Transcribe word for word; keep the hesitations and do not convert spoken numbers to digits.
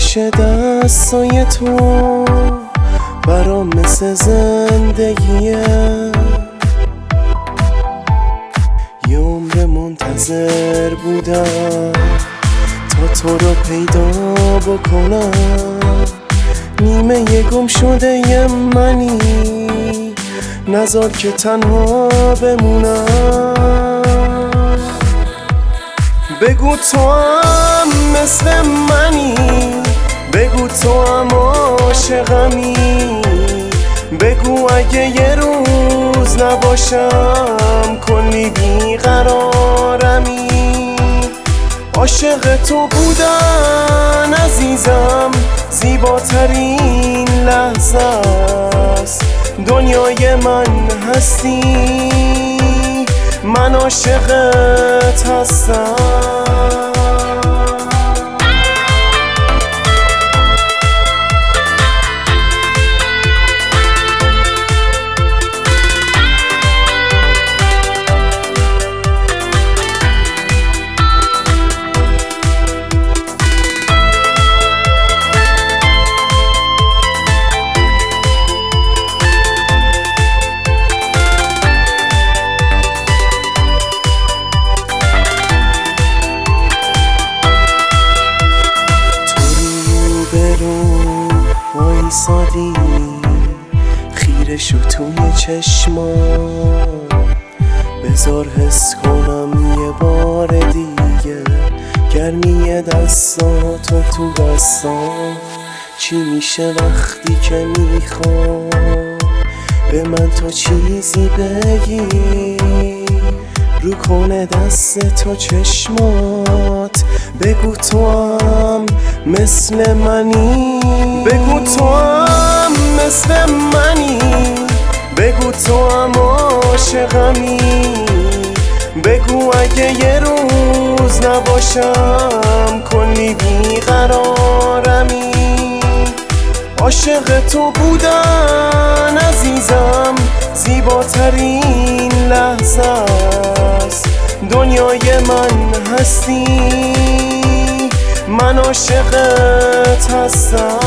همیشه دستای تو برام مثل زندگیه. یه عمر منتظر بودم تا تو رو پیدا بکنم. نیمه یه گم شده یه منی، نذار که تنها بمونم. بگو تو هم مثل منی، بگو تو هم عاشقمی. بگو اگه یه روز نباشم کلی بیقرارمی. عاشق تو بودن عزیزم زیباترین لحظه است. دنیای من هستی، من عاشقت هستم. وایسادی خیره شو توی چشمام. بذار حس کنم یه بار دیگه گرمی دستاتو تو دستام. چی میشه وقتی که میخوام به من تو چیزی بگی؟ رو کنه دست تو چشمات. بگو تو هم مثل منی، بگو تو هم مثل منی. بگو تو هم عاشقمی. بگو اگه یه روز نباشم کلی بیقرارمی. عاشق تو بودن عزیزم زیباترین لحظه است. دنیای من هستی، من عاشقت هستم.